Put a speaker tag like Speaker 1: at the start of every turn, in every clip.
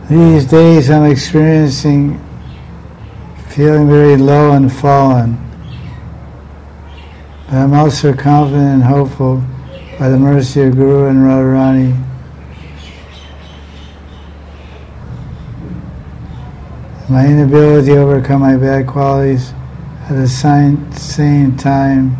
Speaker 1: These days I'm experiencing feeling very low and fallen. But I'm also confident and hopeful by the mercy of Guru and Radharani. My inability to overcome my bad qualities at the same time,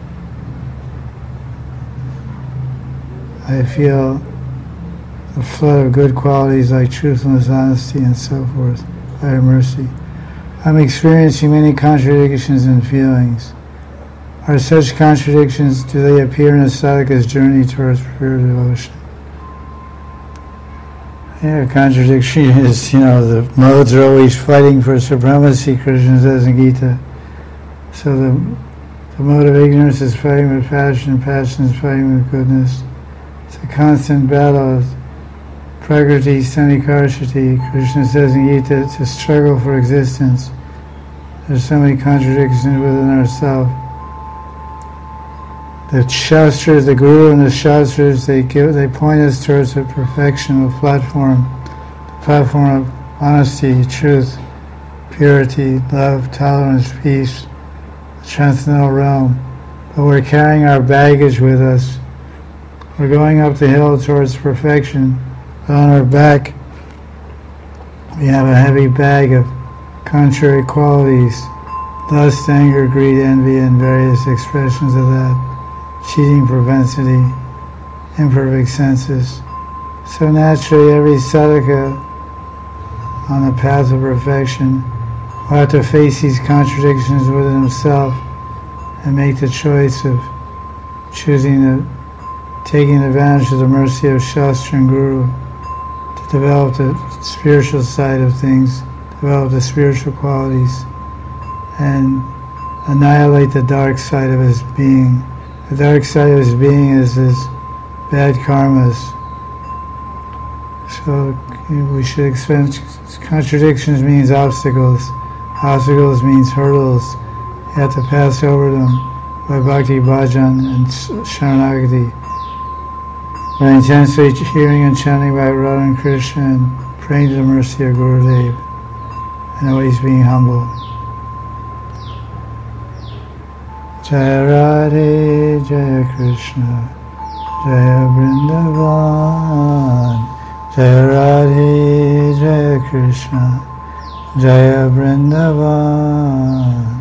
Speaker 1: I feel a flood of good qualities like truthfulness, honesty, and so forth, by her mercy. I'm experiencing many contradictions and feelings. Are such contradictions, do they appear in a sadhaka's journey towards pure devotion? Yeah, contradiction is, the modes are always fighting for supremacy, Krishna says in Gita. So the mode of ignorance is fighting with passion, passion is fighting with goodness. It's a constant battle of prakriti, sanikarshati. Krishna says in Gita, it's a struggle for existence. There's so many contradictions within ourselves. The Shastras, the Guru and the Shastras, they point us towards the perfection of the platform of honesty, truth, purity, love, tolerance, peace, the transcendental realm. But we're carrying our baggage with us. We're going up the hill towards perfection, but on our back we have a heavy bag of contrary qualities, lust, anger, greed, envy, and various expressions of that. Cheating, propensity, imperfect senses. So naturally, every sadhaka on the path of perfection will have to face these contradictions within himself and make the choice of taking advantage of the mercy of Shastra and Guru to develop the spiritual side of things, develop the spiritual qualities, and annihilate the dark side of his being. The dark side of his being is his bad karmas. So we should expect contradictions means obstacles. Obstacles means hurdles. You have to pass over them by bhakti bhajan and sharanagati. By intensely hearing and chanting by Radha and Krishna and praying to the mercy of Gurudev and always being humble. Jaya Radhe, Jaya Krishna, Jaya Vrindavan. Jaya Radhe, Jaya Krishna, Jaya Vrindavan.